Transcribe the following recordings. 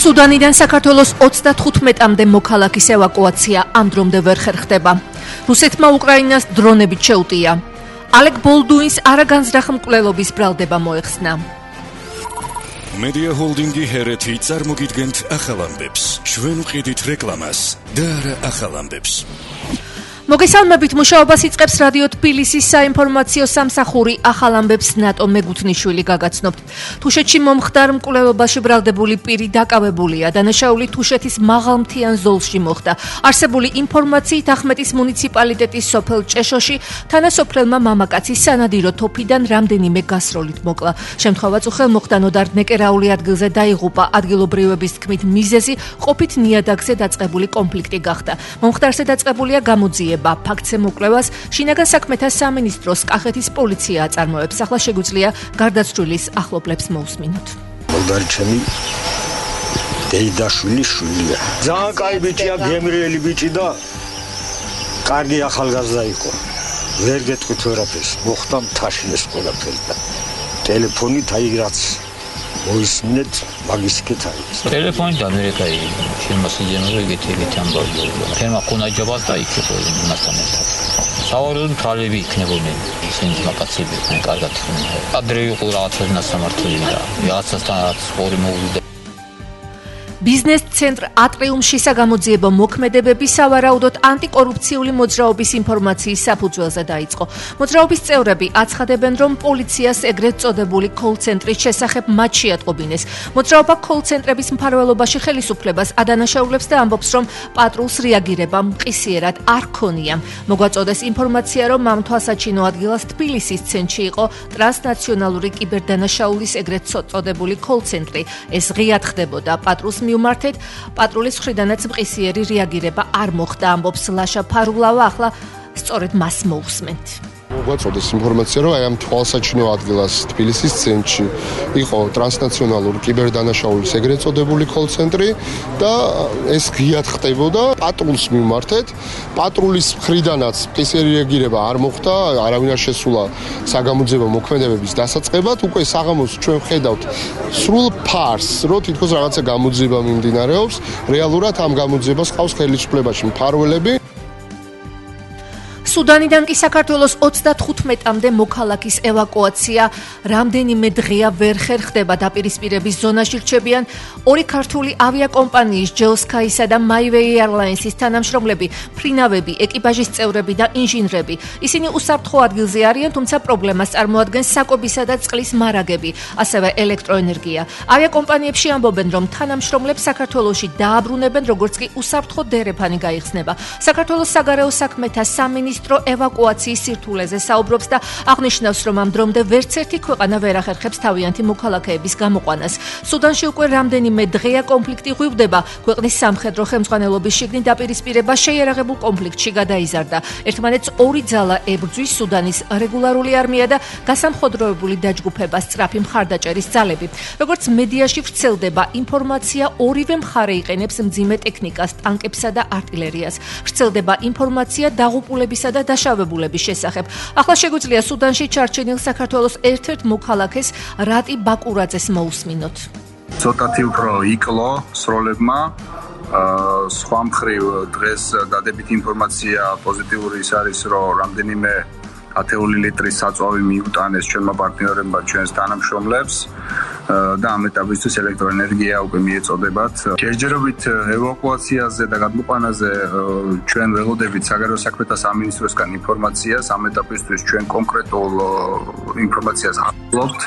სუდანიდან საქართველოს 35-მდე მოქალაქის ევაკუაცია ამ დრომდე ვერ ხერხდება. რუსეთმა უკრაინას დრონებით შეუტია. ალეკ ბოლდუინს არაგანზრახ მკვლელობის ბრალდება მოეხსნა. Media Holding-ი ჰერეთი წარმოგიდგენთ ახალ ამბებს. ჩვენ ვყიდით რეკლამას და არა ახალ ამბებს. მოგესალმებით, მუშაობას იწყებს რადიო თბილისის საინფორმაციო სამსახური ახალ ამბებს ნატო მეგუთნიშვილი გაგაცნობთ. თუშეთში მომხდარ მკვლელობაში ბრალდებული პირი დაკავებულია. დანაშაული თუშეთის მაღალმთიან ზოლში მოხდა. არსებული ინფორმაციით ახმეტის მუნიციპალიტეტის სოფელ ჭეშოში თანასოფლელმა მამაკაცის სანადირო თოფიდან რამდენიმე გასროლით მოკლა. შემთხვევა წუხელ მოხდანოდარ ნეკერაული ადგილზე დაიღუპა. ადგილობრივების თქმით მიზეზი ყოფით ნიადაგზე დაწყებული კონფლიქტი გახდა. მომხდარზე დაწყებულია გამოძიება. ფაქტზე მოკვლევას შინაგან საქმეთა სამინისტროს კახეთის პოლიცია აწარმოებს. ახლა შეგვიძლია გარდაცვლილის ახლობლებს მოусმინოთ. მოლდარჩემი დეიდაშვილის შვილია. ძალიან კაი ბიჭია, გემრიელი ბიჭი და კარგი ახალგაზრდა იყო. ვერ გეტყვით ვერაფერს, მოხდა მთაში ეს ყველაფერი და ტელეფონით აი რაც მოისმინეთ მაგისკეთ არის. ტელეფონით ამერიკայի შემოსიძენობა ეგეთი ამბავია. თემა ხუნაჯებას დაიქცევ მასთან ერთად. სავარაუდოდ თვალები იქნებოდნენ ისინი მაკაცები, კარგად. ადრე იყო რაღაცა ნასამართლელი და რაღაცასთან რაღაც ორი მოვიდა. ბიზნეს ცენტრ ატრიუმში საგამოძიებო მოქმედებები სავარაუდოდ ანტიკორუფციული მოძრაობის ინფორმაციის საფუძველზე დაიწყო. მოძრაობის წევრები აცხადებენ, რომ პოლიციას ეგრეთ წოდებული კოლ-ცენტრის შესახებ მათ შეატყობინეს. მოძრაობა კოლ-ცენტრების მფარველობაში ხელისუფლებას ადანაშაულებს და ამბობს, რომ პატრულს რეაგირება მყისიერად არ ქონია. მოგვაწოდეს ინფორმაცია, რომ ამ თვალსაჩინო ადგილას თბილისის ცენტრში იყო ტრანსნაციონალური კიბერდანაშაულის ეგრეთ წოდებული კოლ-ცენტრი. ეს ღიად ხდებოდა პატრულს მივმართეთ, პატრულის მხრიდანაც მყისიერი რეაგირება არ მოხდა, ამბობს ლაშა ფარულავა. ახლა სწორედ მას მოусმენთ. მოგვაწოდეს ინფორმაცია, რომ აი ამ თვალსაჩინო ადგილას თბილისის ცენტრში იყო ტრანსნაციონალური კიბერდანაშაულის ეგრეთ წოდებული კოლ-ცენტრი და ეს ღიად ხდებოდა. პატრულს მივმართეთ, პატრულის მხრიდანაც მყისიერი რეაგირება არ მოხდა, არავინ არ შესულა საგამოძიებო მოქმედებების დასაწყებად. უკვე საღამოს ჩვენ ვხედავთ სრულ ფარს, რომ თითქოს რაღაცა გამოძიება მიმდინარეობს. რეალურად ამ გამოძიებას ყავს ხელისუფლებაში მფარველები. სუდანიდან კი საქართველოს 35-მდე მოქალაქის ევაკუაცია რამდენიმე დღეა ვერ ხერხდება. დაპირისპირების ზონაში რჩებიან ორი ქართული ავიაკომპანიის ჯეოსკაისა და მაივეი ეირლაინსის თანამშრომლები, ფრინავები, ეკიპაჟის წევრები და ინჟინრები. ისინი უსაფრთხო ადგილზე არიან, თუმცა პრობლემას წარმოადგენს საკვებისა და წყლის მარაგები, ასევე ელექტროენერგია. ავიაკომპანიებში ამბობენ, რომ თანამშრომლებს საქართველოში დააბრუნებენ, როგორც კი უსაფრთხო დერეფანი გაიხსნება. საქართველოს საგარეო საქმეთა სამინისტრო ევაკუაციის სირთულეზე საუბრობს და აღნიშნავს, რომ ამ დრომდე ვერც ერთი ქვეყანა ვერ ახერხებს თავიანთი მოქალაქეების გამოყვანას. სუდანში უკვე რამდენიმე დღეა კონფლიქტი ღვივდება. ქვეყნის სამხედრო ხელმძღვანელობის შიგნით დაპირისპირება შეიარაღებულ კონფლიქტში გადაიზარდა. ერთმანეთს ორი ძალა ებრძვის სუდანის რეგულარული არმია და გასამხოდროებული დაჯგუფება სწრაფი მხარდაჭერის ძალები. როგორც მედიაში ვრცელდება ინფორმაცია, ორივე მხარე იყენებს მძიმე ტექნიკას, ტანკებსა და არტილერიას. ვრცელდება ინფორმაცია დაღუპულებისა და დაშავებულების შესახებ. ახლა შეგვიძლია სუდანში ჩარჩენილ საქართველოს ერთ-ერთ მოქალაქეს რატი ბაკურაძეს მოусმინოთ. ცოტათი უფრო იკლო სროლებმა. სხვა მხრივ დღეს დადებით ინფორმაცია პოზიტიური ის არის, რომ რამდენიმე 10 ლიტრის საწვავი მიუტანეს ჩვენმა პარტნიორებმა ჩვენს თანამშრომლებს და ამ ეტაპისთვის ელექტროენერგია უკვე მიეწოდებათ. ჯერჯერობით ევაკუაციაზე და გადმოყვანაზე ჩვენ ველოდებით საგარეო საქმეთა სამინისტროსგან ინფორმაციას. ამ ეტაპისთვის ჩვენ კონკრეტულ ინფორმაციას ახლობთ.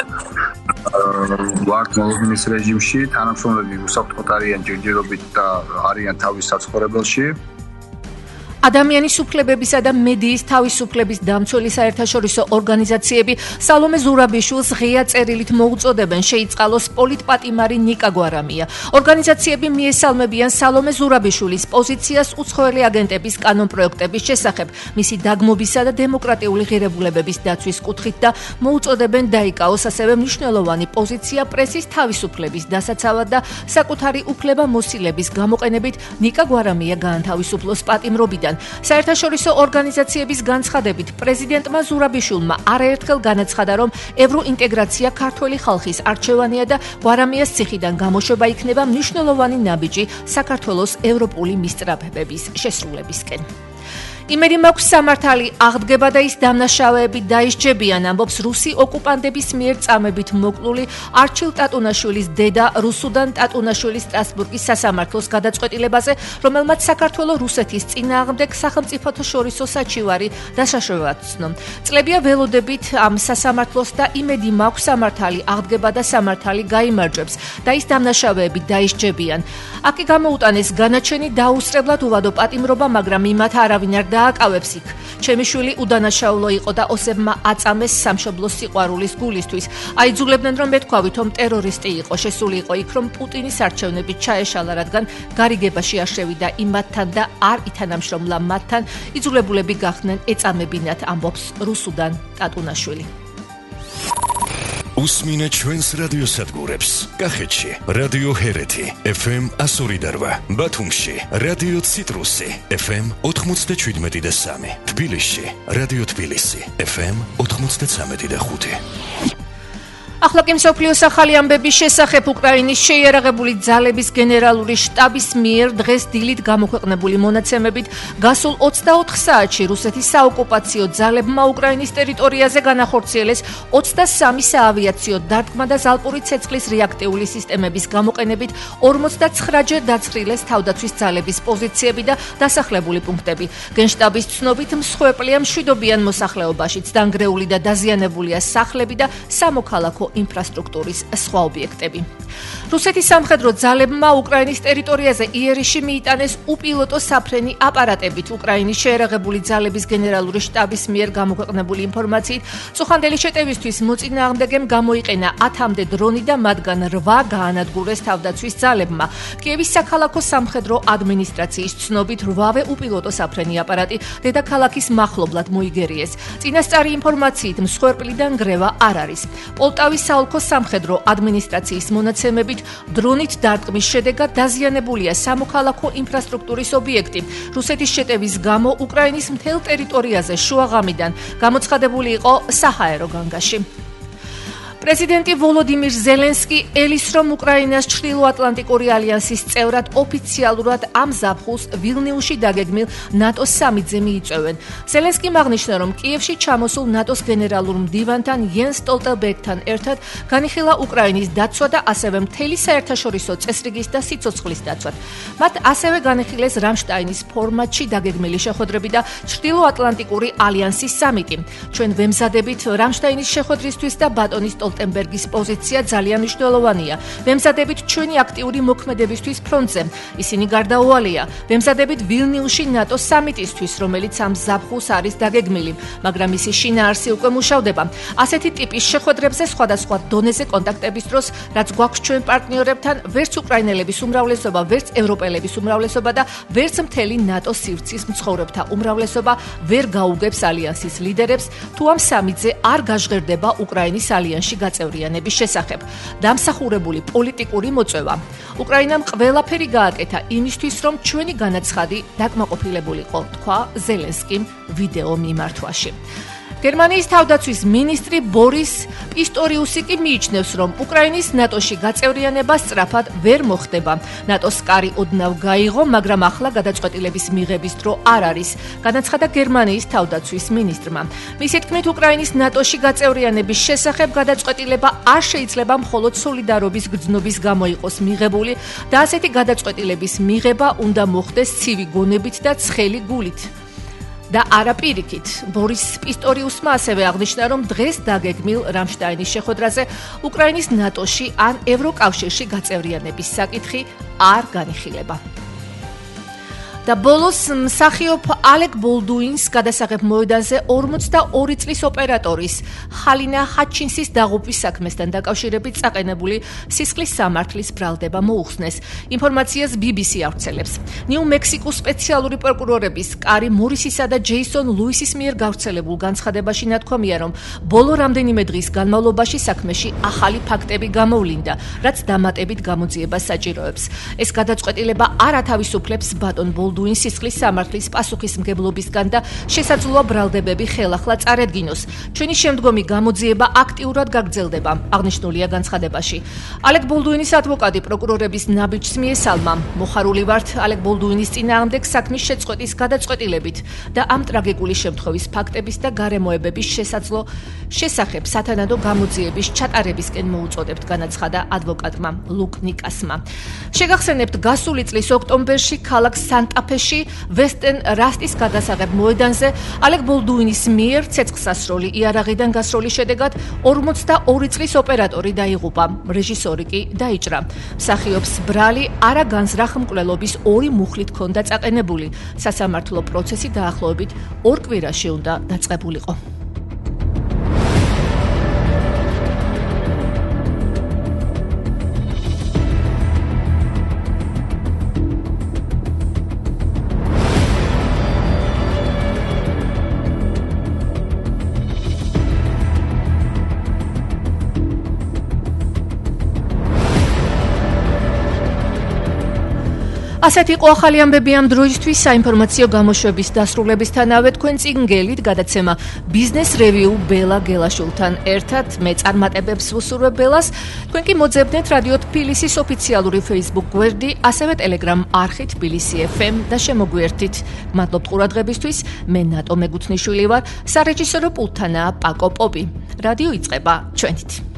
ვართ მოლოდინის რეჟიმში, თანამშრომლები უსაფრთხოდ არიან ჯერჯერობით და არიან თავის საცხოვრებელში. ადამიანის უფლებებისა და მედიის თავისუფლების დამცველი საერთაშორისო ორგანიზაციები სალომე ზურაბიშვილს ღია წერილით მოუწოდებენ შეიწყალოს პოლიტპატიმარი ნიკა გვარამია. ორგანიზაციები მიესალმებიან სალომე ზურაბიშვილის პოზიციას უცხოელი აგენტების კანონპროექტების შესახებ, მისი დაგმობისა და დემოკრატიული ღირებულებების დაცვის კუთხით და მოუწოდებენ დაიკავოს ასევე მნიშვნელოვანი პოზიცია პრესის თავისუფლების დასაცავად და საკუთარი უფლება მოსილების გამოყენებით ნიკა გვარამია გაანთავისუფლოს პატიმრობიდან. საერთაშორისო ორგანიზაციების განცხადებით, პრეზიდენტმა ზურაბიშვილმა არაერთხელ განაცხადა, რომ ევროინტეგრაცია ქართველი ხალხის არჩევანია და გვარამიას ციხიდან გამოშვება იქნება მნიშვნელოვანი ნაბიჯი საქართველოს ევროპული მისწრაფებების შესრულებისკენ. იმედი მაქვს სამართალი აღდგება და ის დამნაშავეები დაისჯებიან, ამბობს რუსი ოკუპანტების მიერ წამებით მოკლული არჩილ ტატუნაშვილის დედა რუსუდან ტატუნაშვილის სტრასბურგის სასამართლოს გადაწყვეტილებაზე, რომელმაც საქართველოს რუსეთის წინააღმდეგ სახელმწიფოთა შორისო საჩივარი დაშაშვებაცნო. წლებია ველოდებით ამ სასამართლოს და იმედი მაქვს სამართალი აღდგება და სამართალი გაიმარჯვებს და ის დამნაშავეები დაისჯებიან. აქ გამოუტანეს განაჩენი დაუსწრებლად უვადო პატიმრობა, მაგრამ იმათ არავინ არ დააკავებს იქ. ჩემი შვილი უდანაშაულო იყო და ოსებმა აწამეს სამშობლოს სიყვარულის გულისთვის. აიძულებდნენ რომ მეთქვავით, რომ ტერორისტი იყო, შესული იყო იქ, რომ პუტინის არჩევნებით ჩაეშალა, რადგან გარიგებაში აშევიდა იმათთან და არ ითანამშრომლა მათთან, იძულებულები გახდნენ ეწამებინათ, ამბობს რუსუდან ტატუნაშვილი. უსმინეთ ჩვენს რადიოსადგურებს. კახეთში რადიო ჰერეთი FM 102.8, ბათუმში რადიო ციტრუსი FM 97.3, თბილისში რადიო თბილისი FM 93.5. ახლა კი მსოფლიოს ახალი ამბების შესახებ. უკრაინის შეიარაღებული ძალების გენერალური შტაბის მიერ დღეს დილით გამოქვეყნებული მონაცემებით გასულ 24 საათში რუსეთის საოკუპაციო ძალებმა უკრაინის ტერიტორიაზე განახორციელეს 23 საავიაციო დარტყმა და ზალპური ცეცხლის რეაქტიული სისტემების გამოყენებით 49-ჯერ დაცხრილეს თავდაცვის ძალების პოზიციები და დასახლებული პუნქტები. გენშტაბის ცნობით მსხვერპლია მშვიდობიან მოსახლეობაშიც, დანგრეული და დაზიანებულია სახლები და სამოქალაქო ინფრასტრუქტურის სხვა ობიექტები. რუსეთის სამხედრო ძალებმა უკრაინის ტერიტორიაზე იერიში მიიტანეს უპილოტო საფრენი აპარატებით. უკრაინის შეიარაღებული ძალების გენერალური შტაბის მიერ გამოქვეყნებული ინფორმაციით, წუხანდელი შეტევისთვის მოწინააღმდეგემ გამოიყენა 10-მდე დრონი და მათგან 8 გაანადგურეს თავდაცვის ძალებმა. კიევის საქალაქო სამხედრო ადმინისტრაციის ცნობით 8-ვე უპილოტო საფრენი აპარატი დედაქალაქის მახლობლად მოიგერიეს. წინასწარი ინფორმაციით მსხვერპლიდან გრევა არ არის. პოლტავის საოლქო სამხედრო ადმინისტრაციის მონაცემებით დრონით დარტყმის შედეგად დაზიანებულია სამოქალაქო ინფრასტრუქტურის ობიექტი. რუსეთის შეტევის გამო უკრაინის მთელ ტერიტორიაზე შუაღამიდან გამოცხადებული იყო საჰაერო განგაში. პრეზიდენტი ვოლოდიმირ ზელენსკი ელის, რომ უკრაინას ჩრდილოატლანტიკური ალიანსის წევრად ოფიციალურად ამ ზაფხულს ვილნიუსში დაგეგმილ ნატოს სამიტზე მიიწვევენ. ზელენსკიმ აღნიშნა, რომ კიევში ჩამოსულ ნატოს გენერალურ მდივანთან იენს სტოლტენბერგთან ერთად განიხილა უკრაინის დაცვა და ასევე მთელი საერთაშორისო წესრიგის და სიცოცხლის დაცვად. მათ ასევე განიხილეს რამშტაინის ფორმატში დაგეგმილი შეხვედრები და ჩრდილოატლანტიკური ალიანსის სამიტი. ჩვენ ვემზადებით რამშტაინის შეხვედრისთვის და ბატონის სტოლტენბერგის პოზიცია ძალიან მნიშვნელოვანია. ვემზადებით ჩვენი აქტიური მოქმედებისთვის ფრონტზე. ისინი გარდაუვალია. ვემზადებით ვილნიუსში ნატოს სამიტისთვის, რომელიც ამ ზაფხულს არის დაგეგმილი, მაგრამ ისი შინაარსი უკვე მუშავდება. ასეთი ტიპის შეხვედრებზე სხვადასხვა დონეზე კონტაქტების დროს, რაც გვაქვს ჩვენ პარტნიორებთან, ვერც უკრაინელების უმრავლესობა, ვერც ევროპელების უმრავლესობა და ვერც მთელი ნატოს სივრცის მცხოვრებთა უმრავლესობა ვერ გაუგებს ალიანსის ლიდერებს, თუ ამ სამიტზე არ გაჟღერდება უკრაინის ალიანსში გაწევრიანების შესახებ. დამსახურებული პოლიტიკური მოწვევა. უკრაინამ ყველაფერი გააკეთა იმისთვის, რომ ჩვენი განაცხადი დაკმაყოფილებულიყო, თქვა ზელენსკიმ ვიდეო მიმართვაში. გერმანიის თავდაცვის მინისტრი ბორის პისტორიუსი კი მიიჩნევს, რომ უკრაინის ნატოში გაწევრიანება სწრაფად ვერ მოხდება. ნატოს კარი ოდნავ გაიღო, მაგრამ ახლა გადაწყვეტილების მიღების დრო არ არის, განაცხადა გერმანიის თავდაცვის მინისტრმა. მისი თქმით, უკრაინის ნატოში გაწევრიანების შესახებ გადაწყვეტილება არ შეიძლება მხოლოდ სოლიდარობის გრძნობის გამო იყოს მიღებული და ასეთი გადაწყვეტილების მიღება უნდა მოხდეს ცივი გონებით და ცხელი გულით. და არა პირიქით. ბორის პისტორიუსმა ასევე აღნიშნა, რომ დღეს დაგეგმილ რამშტაინის შეხვედრაზე უკრაინის ნატოში ან ევროკავშირში გაწევრიანების საკითხი არ განიხილება. და ბოლოს მსახიობ ალეკ ბოლდუინს გადასაღებ მოედანზე 42 წლის ოპერატორის ხალინა ჰაჩინსის დაღუპვის საქმესთან დაკავშირებით წაყენებული სისხლის სამართლის ბრალდება მოუხსნეს. ინფორმაციას BBC ავრცელებს. ნიუ-მექსიკის სპეციალური პროკურორების კარი მორისისა და ჯეისონ ლუისის მიერ გავრცელებულ განცხადებაში ნათქვამია, რომ ბოლო რამდენიმე დღის განმავლობაში საქმეში ახალი ფაქტები გამოვლინდა, რაც დამატებით გამოძიებას საჭიროებს. ეს გადაწყვეტილება არ ათავისუფლებს ბატონ ბოლდუინს ბოლდუინის სისხლის სამართლის პასუხისმგებლობისგან და შესაძლოა ბრალდებები ხელახლა წარედგინოს. ჩვენი შემდგომი გამოძიება აქტიურად გაგრძელდება, აღნიშნულია განცხადებაში. ალეკ ბოლდუინის ადვოკატი პროკურორების ნაბიჯს მიესალმა. მოხარული ვართ ალეკ ბოლდუინის წინააღმდეგ საქმის შეწყვეტის გადაწყვეტილებით და ამ ტრაგიკული შემთხვევის ფაქტების და გარემოებების შესახებ სათანადო გამოძიების ჩატარებისკენ მოუწოდებთ, განაცხადა ადვოკატმა ლუკ ნიკასმა. შეგახსენებთ, გასული წლის ოქტომბერში ქალაქ სანტა-ფეში ვესტენ რასტის გადასაღებ მოედანზე ალეკ ბოლდუინის მიერ ცეცხლსასროლი იარაღიდან გასროლის შედეგად 42 წლის ოპერატორი დაიღუპა, რეჟისორი კი დაიჭრა. მსახიობს ბრალი არაგანზრახ მკვლელობის 2 მუხლით ჰქონდა წაყენებული. სასამართლო პროცესი დაახლოებით 2 კვირაში უნდა დაწყებულიყო. ასეთი იყო ახალი ამბები ამ დროისთვის საინფორმაციო გამოშვების დასრულებისთანავე თქვენ წინ გელით გადაცემა ბიზნეს რევიუ ბელა გელაშვილთან ერთად მე წარმატებებს ვუსურვებ ბელას თქვენ კი მოძებნეთ რადიო თბილისის ოფიციალური Facebook გვერდი ასევე Telegram არხი თბილისი FM და შემოგვიერთით მადლობთ ყურადღებისთვის მე ნატო მეგუთნიშვილი ვარ სარეჟისორო პულტთანაა პაკო პოპი რადიო იწყება ჩვენით